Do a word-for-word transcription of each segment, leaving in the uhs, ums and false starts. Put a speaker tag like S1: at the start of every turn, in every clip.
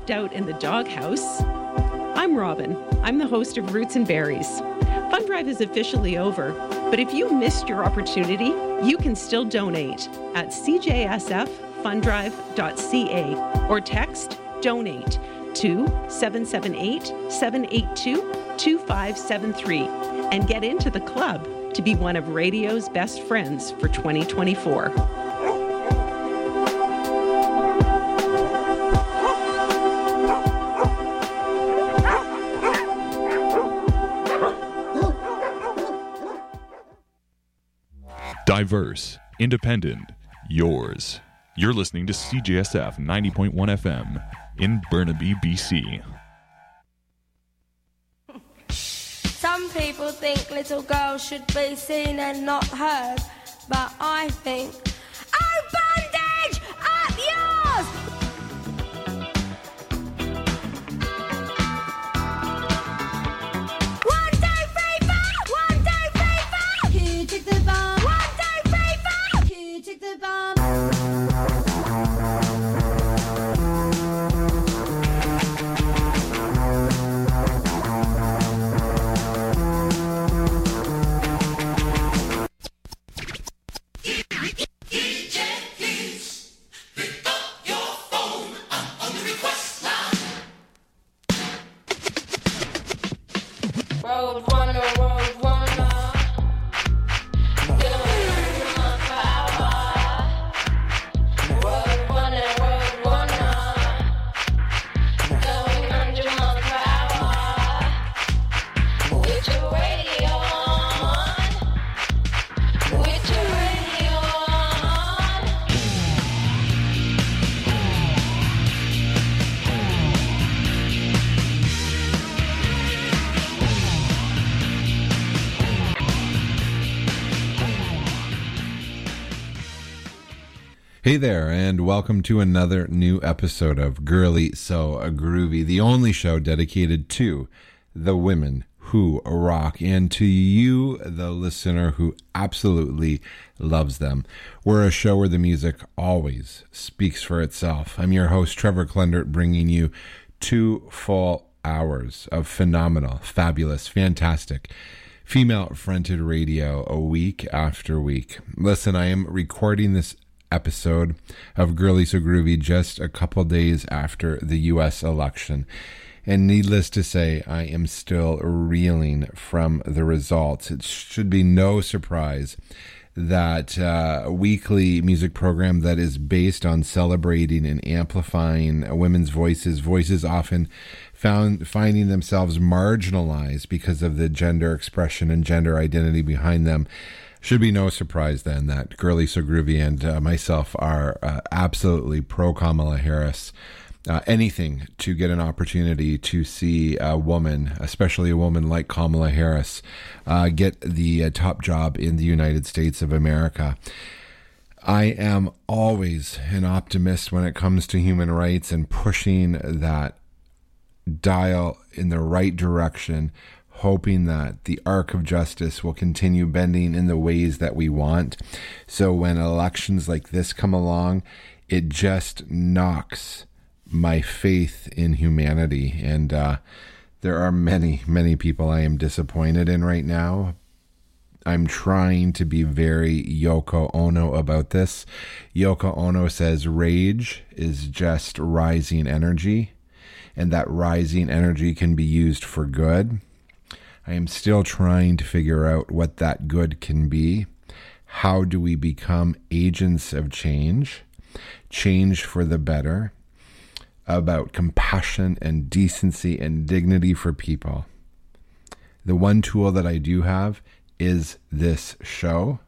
S1: left out in the doghouse. I'm Robin. I'm the host of Roots and Berries. Fund Drive is officially over, but if you missed your opportunity, you can still donate at c j s f fund drive dot c a or text DONATE to seven seven eight, seven eight two, two five seven three and get into the club to be one of radio's best friends for twenty twenty-four.
S2: Diverse, independent, yours. You're listening to C J S F ninety point one F M in Burnaby, B C.
S3: Some people think little girls should be seen and not heard, but I think, oh, bandage, up yours! One, two, three, four! One, two, three, four! Who took the bomb? One, two, three, four! Who took the bomb? Road runner, road runner, going on for hour. Road runner, road runner, going under one per hour. With your radio on, with your radio on.
S4: Hey there, and welcome to another new episode of Girly So Groovy, the only show dedicated to the women who rock and to you, the listener, who absolutely loves them. We're a show where the music always speaks for itself. I'm your host, Trevor Klendert, bringing you two full hours of phenomenal, fabulous, fantastic female-fronted radio a week after week. Listen, I am recording this episode of Girly So Groovy just a couple days after the U S election. And needless to say, I am still reeling from the results. It should be no surprise that uh, a weekly music program that is based on celebrating and amplifying women's voices, voices often found finding themselves marginalized because of the gender expression and gender identity behind them, should be no surprise then that Girly So Groovy and uh, myself are uh, absolutely pro Kamala Harris. Uh, anything to get an opportunity to see a woman, especially a woman like Kamala Harris, uh, get the uh, top job in the United States of America. I am always an optimist when it comes to human rights and pushing that dial in the right direction, hoping that the arc of justice will continue bending in the ways that we want. So when elections like this come along, it just knocks my faith in humanity. And uh, there are many, many people I am disappointed in right now. I'm trying to be very Yoko Ono about this. Yoko Ono says rage is just rising energy, and that rising energy can be used for good. I am still trying to figure out what that good can be. How do we become agents of change, change for the better, about compassion and decency and dignity for people? The one tool that I do have is this show.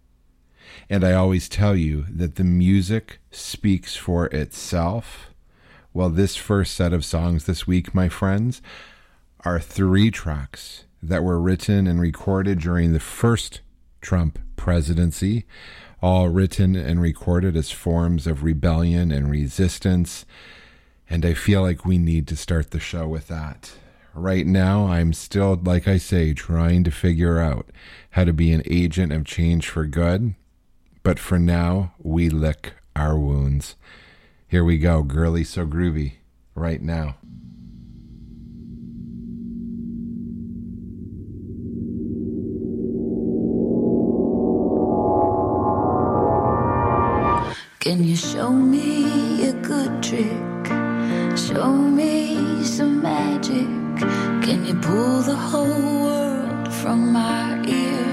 S4: And I always tell you that the music speaks for itself. Well, this first set of songs this week, my friends, are three tracks that were written and recorded during the first Trump presidency, all written and recorded as forms of rebellion and resistance. And I feel like we need to start the show with that. Right now, I'm still, like I say, trying to figure out how to be an agent of change for good. But for now, we lick our wounds. Here we go, Girly So Groovy right now.
S5: Can you show me a good trick? Show me some magic. Can you pull the whole world from my ear?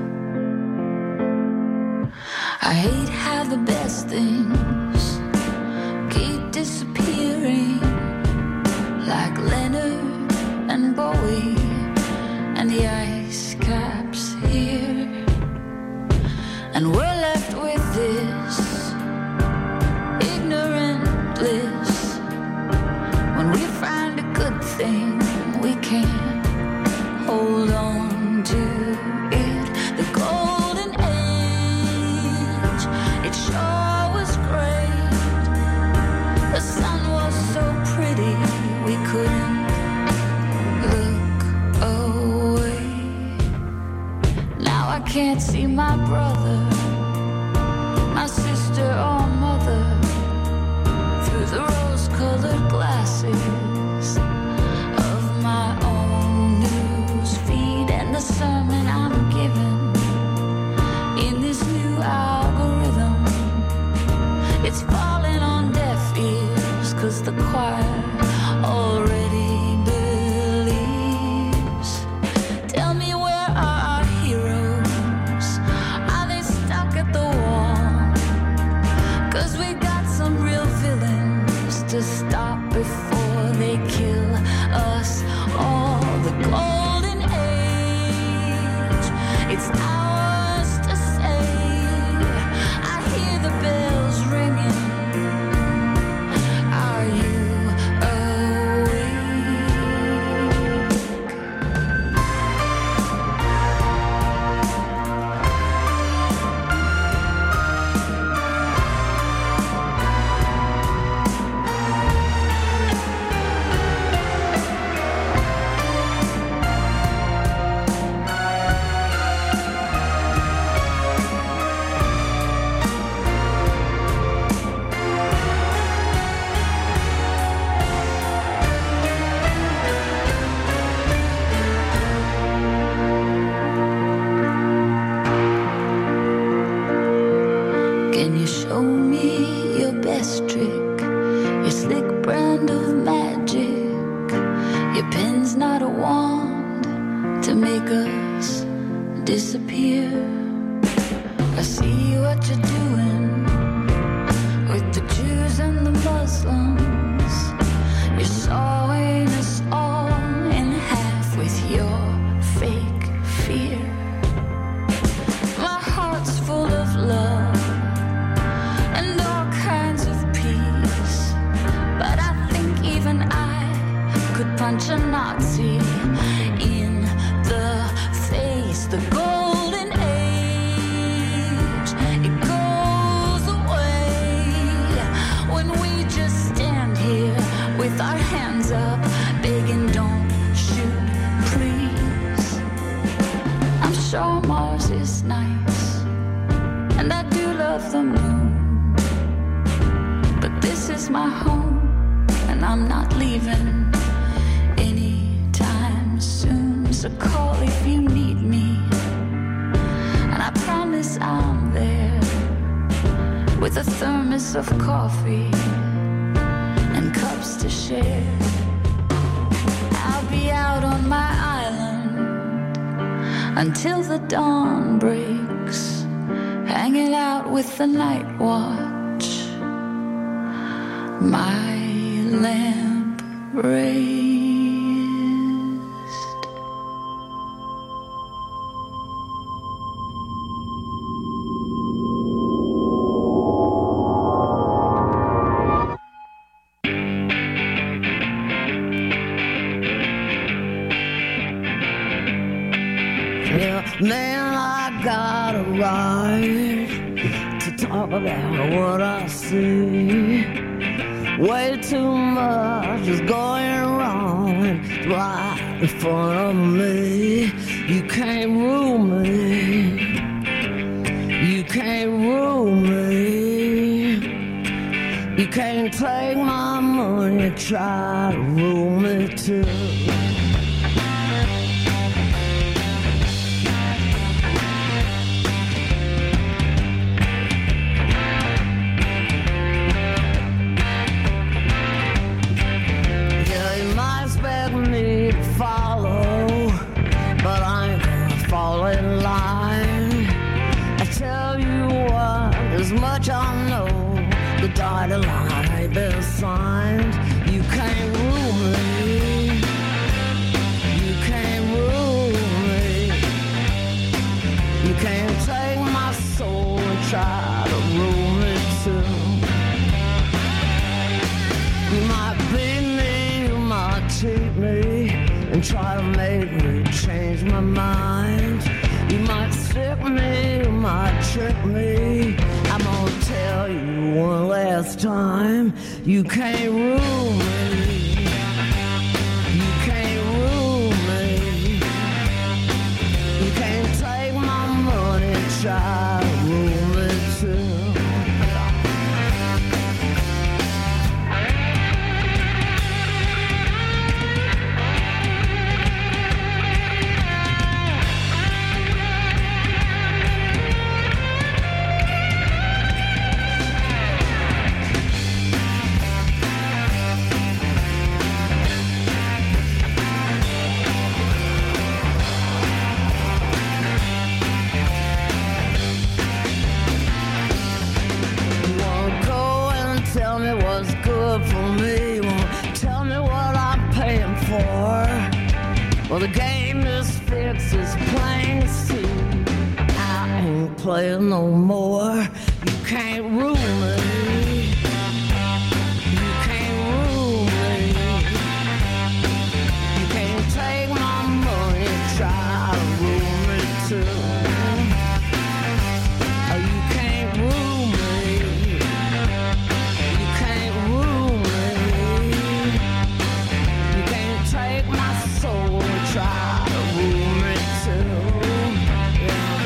S5: I hate how the best things keep disappearing, like Leonard and Bowie and the ice caps here. And we're left with this ignorant bliss. When we find a good thing, we can't hold on to it. The golden age, it sure was great. The sun was so pretty, we couldn't look away. Now I can't see my brother, my sister or mother, through the rose-colored glasses of my own news feed. And the sermon I'm given in this new algorithm, it's falling on deaf ears, 'cause the choir already believes. Tell me, where are our heroes? Are they stuck at the wall? 'Cause we got some real villains to stop before they kill us all. The golden age, it's ours to save. I hear the bells ringing. Are you awake? Can you show me your best trick? Your slick brand of magic. Your pen's not a wand to make us disappear. I see what you're doing with the Jews and the Muslims. You're sawing us all in half with your fake fear. My heart's full of love and all kinds of peace, but I think even I could punch a Nazi in the face. The golden age, it goes away when we just stand here with our hands up, begging, don't shoot, please. I'm sure Mars is nice, and I do love the moon, but this is my home, and I'm not leaving anytime soon. So call if you need me, and I promise I'm there with a thermos of coffee and cups to share. I'll be out on my island until the dawn breaks, hanging out with the night watch, my lamp raised.
S6: Yeah, man, I got a right to talk about what I see. Way too much is going wrong right in front of me. You can't rule me. You can't rule me. You can't take my money money, try to rule me too. Yeah, you might expect me to follow, but I ain't gonna fall in line. I tell you what, as much I know, the dotted line ain't been signed. You can't rule me. You can't rule me. You can't take my soul and try to rule me too. You might beat me, you might cheat me, and try to make me change my mind. You might stick me, you might trick me. I'm gonna tell you one last time, you can't rule me. You can't rule me. You can't take my money, try to rule me too. Tell me what's good for me. Won't tell me what I'm paying for. Well, the game is fixed, it's plain to see. I ain't playing no more. You can't rule me. You can't rule me. You can't take my money, try to rule me too. Oh, you can't rule me. Try to rule me too. Yeah.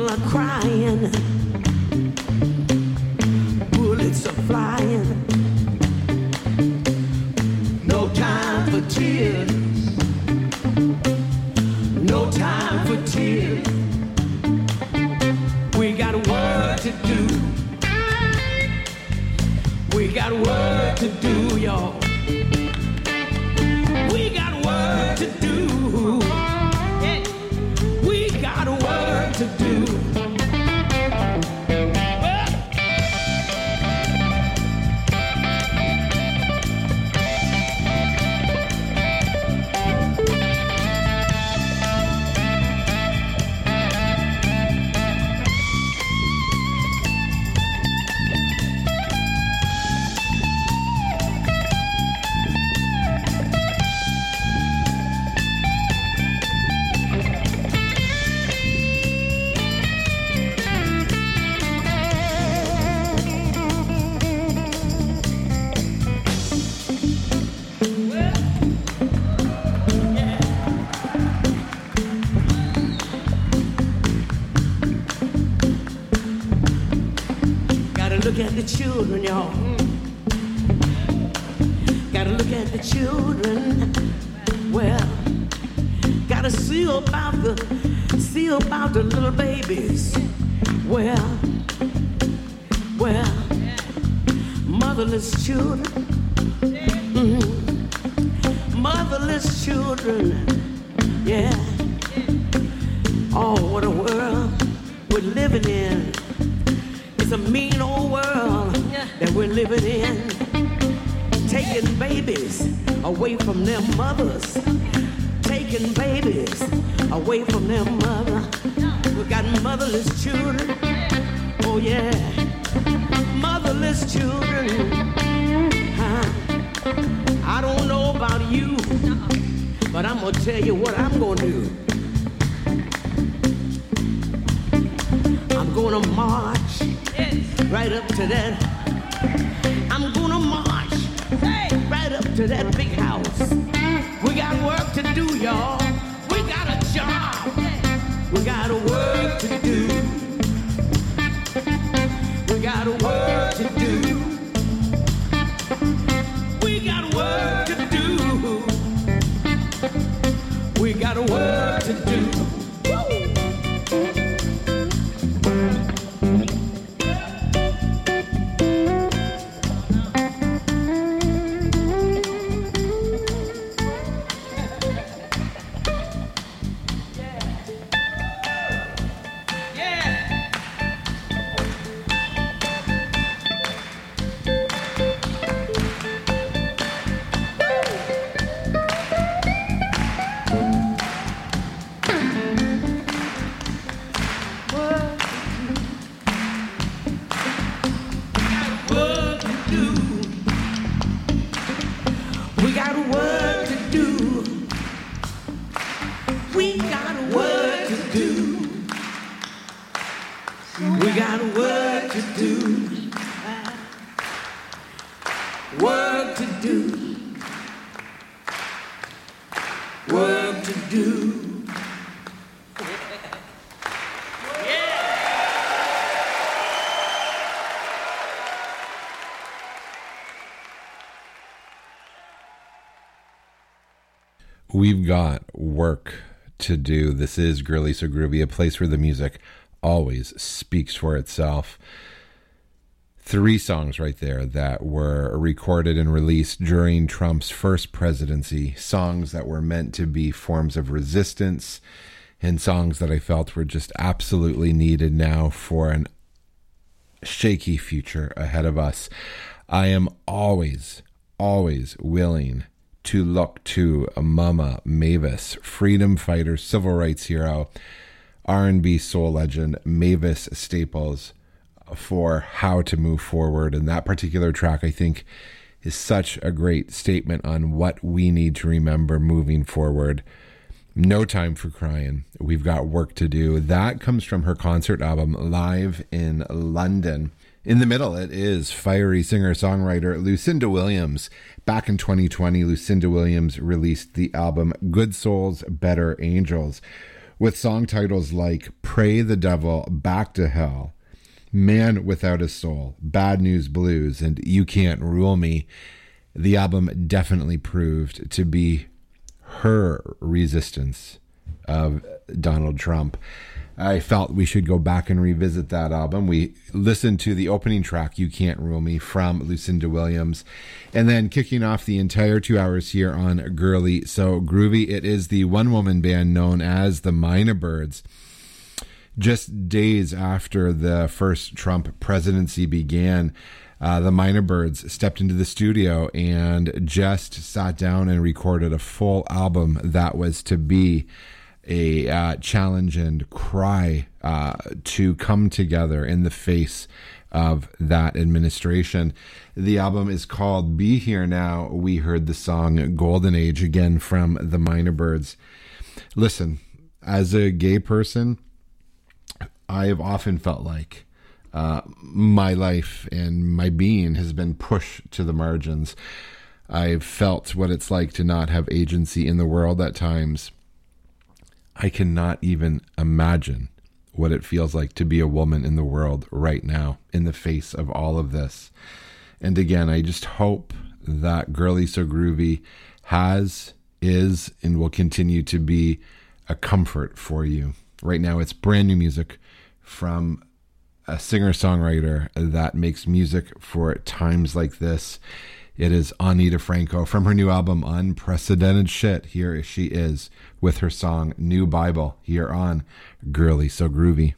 S6: Bullets are flying. We got work to do, y'all. We got work to do. Yeah. We got work to do. Look at the children, y'all. Gotta look at the children. Well, gotta see about the, see about the little babies. Well, well, motherless children. Mm-hmm. Motherless children. Yeah. Oh, what a world we're living in. It's a mean old world that we're living in. Taking babies away from their mothers. Taking babies away from their mother. We got motherless children. Oh yeah. Motherless children. Huh? I don't know about you, but I'm gonna tell you what I'm gonna do. I'm gonna march right up to that. I'm gonna march right up to that big house. We got work to do, y'all. We got a job. We got a work to do. We got a work to do. We got work to do. We got a work to do.
S4: We've got work to do. This is Girly So Groovy, a place where the music always speaks for itself. Three songs right there that were recorded and released during Trump's first presidency. Songs that were meant to be forms of resistance and songs that I felt were just absolutely needed now for an shaky future ahead of us. I am always, always willing to look to Mama Mavis, freedom fighter, civil rights hero, R and B soul legend, Mavis Staples, for how to move forward. And that particular track, I think, is such a great statement on what we need to remember moving forward. No time for crying. We've got work to do. That comes from her concert album, Live in London. In the middle, it is fiery singer-songwriter Lucinda Williams. Back in twenty twenty, Lucinda Williams released the album Good Souls, Better Angels, with song titles like Pray the Devil Back to Hell, Man Without a Soul, Bad News Blues, and You Can't Rule Me. The album definitely proved to be her resistance of Donald Trump. I felt we should go back and revisit that album. We listened to the opening track, You Can't Rule Me, from Lucinda Williams. And then kicking off the entire two hours here on Girly So Groovy, it is the one-woman band known as the Mynah Birds. Just days after the first Trump presidency began, uh, the Mynah Birds stepped into the studio and just sat down and recorded a full album that was to be a uh, challenge and cry uh, to come together in the face of that administration. The album is called Be Here Now. We heard the song Golden Age, again from the Mynah Birds. Listen, as a gay person, I have often felt like uh, my life and my being has been pushed to the margins. I've felt what it's like to not have agency in the world at times. I cannot even imagine what it feels like to be a woman in the world right now in the face of all of this. And again, I just hope that Girly So Groovy has, is, and will continue to be a comfort for you. Right now, it's brand new music from a singer-songwriter that makes music for times like this. It is Ani DiFranco from her new album, Unprecedented Shit. Here she is with her song, New Bible, here on Girly So Groovy.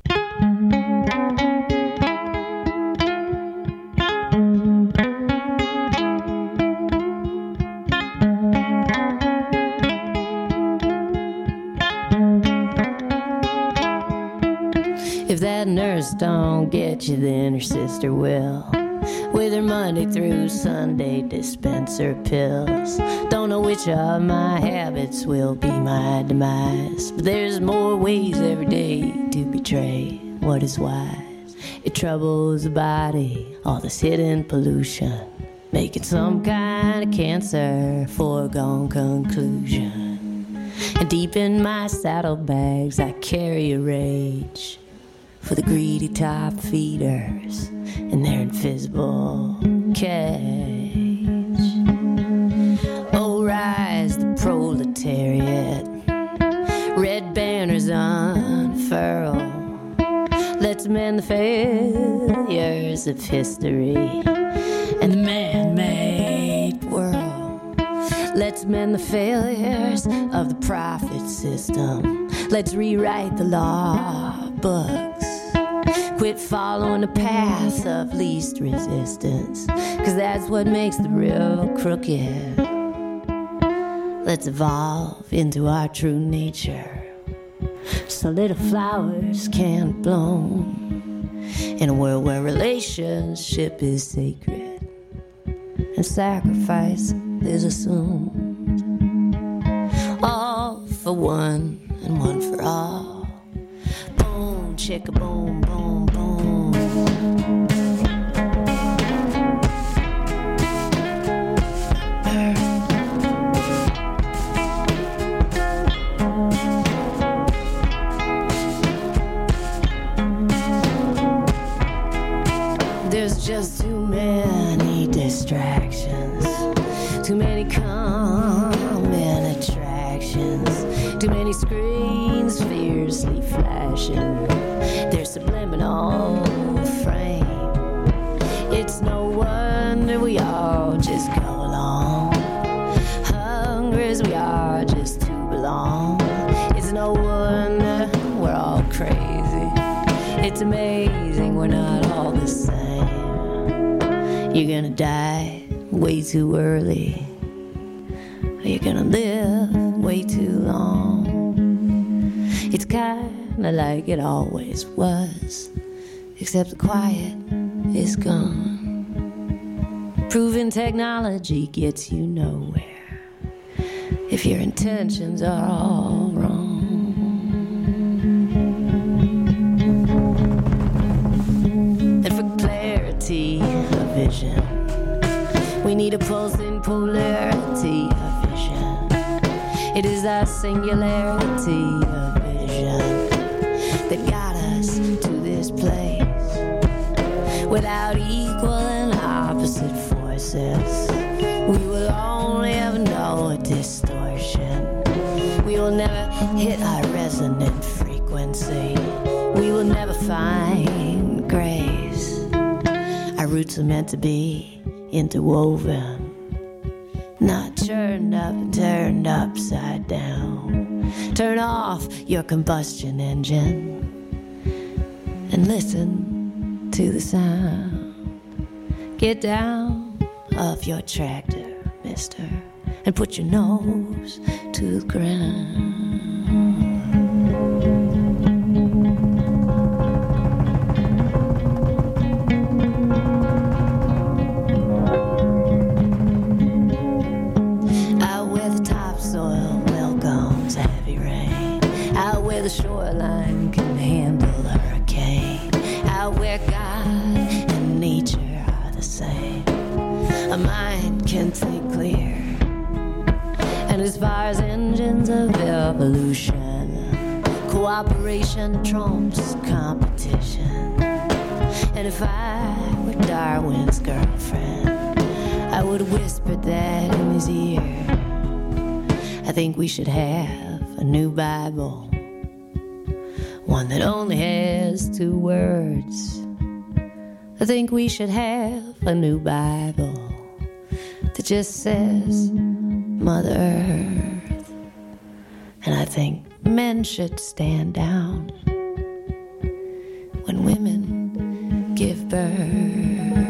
S7: If that nurse don't get you, then her sister will. With her Monday through Sunday dispenser pills. Don't know which of my habits will be my demise, but there's more ways every day to betray what is wise. It troubles the body, all this hidden pollution, making some kind of cancer foregone conclusion. And deep in my saddlebags I carry a rage for the greedy top feeders in their invisible cage. Oh, rise the proletariat, red banners unfurl. Let's mend the failures of history and the man-made world. Let's mend the failures of the profit system. Let's rewrite the law books. Quit following the path of least resistance, 'cause that's what makes the real crooked. Let's evolve into our true nature, so little flowers can't bloom in a world where relationship is sacred and sacrifice is assumed. All for one and one for all. Boom, chicka boom, boom, boom. There's just too many distractions, too many common attractions, too many screens fiercely flashing their subliminal frame. It's no wonder we all just go along, hungry as we are just to belong. It's no wonder we're all crazy. It's amazing we're not all the same. You're gonna die way too early, or you're gonna live way too long. It's kinda like it always was, except the quiet is gone. Proven technology gets you nowhere if your intentions are all wrong. And for clarity of vision, we need a pulsing polarity of vision. It is our singularity of vision that got us to this place. Without equal and opposite forces, we will only ever know a distortion. We will never hit our resonant frequency. frequency. We will never find grace. Our roots are meant to be interwoven, not churned up and turned upside down. Turn off your combustion engine and listen to the sound. Get down off your tractor, mister, and put your nose to the ground. Out where the topsoil welcomes heavy rain, out where the shoreline can handle a hurricane, out where God and nature are the same. A mind can think clear, and as far as engines of evolution, cooperation trumps competition. And if I were Darwin's girlfriend, I would whisper that in his ear. I think we should have a new Bible, one that only has two words. I think we should have a new Bible that just says Mother Earth. And I think men should stand down when women give birth.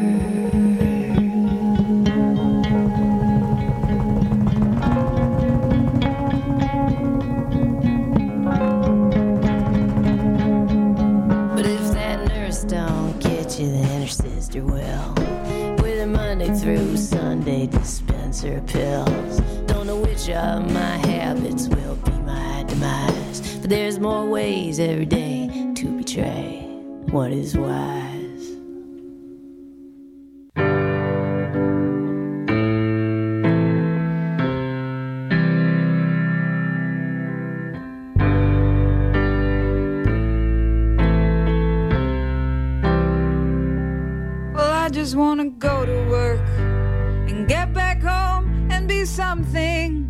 S7: But if that nurse don't get you, then her sister will, with her Monday through Sunday dispenser pills. Don't know which of my habits will be my demise, but there's more ways every day to betray what is wise.
S8: Well, I just want to go to work and get back home and be something.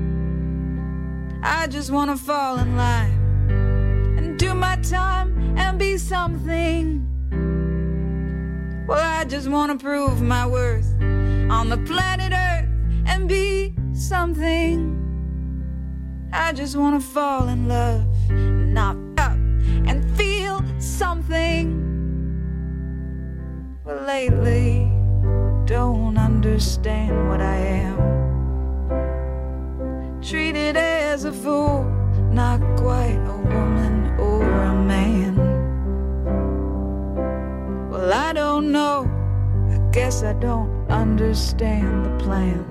S8: I just want to fall in line and do my time and be something. Well, I just want to prove my worth on the planet Earth and be something. I just want to fall in love, knock up and feel something. Well, lately, don't understand what I am. Treated as a fool, not quite a woman or a man. Well, I don't know, I guess I don't understand the plan.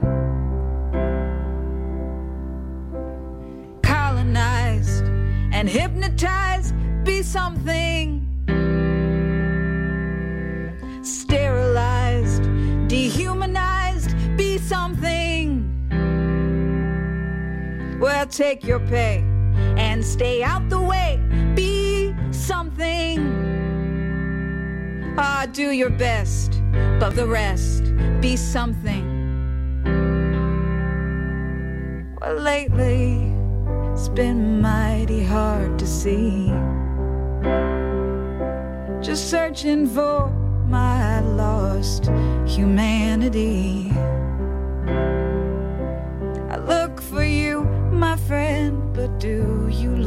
S8: Colonized and hypnotized, be something. Sterilized, dehumanized, be something. Well, take your pay and stay out the way, be something. Ah, do your best, but the rest, be something. Well, lately, it's been mighty hard to see. Just searching for my lost humanity. I look for you, my friend, but do you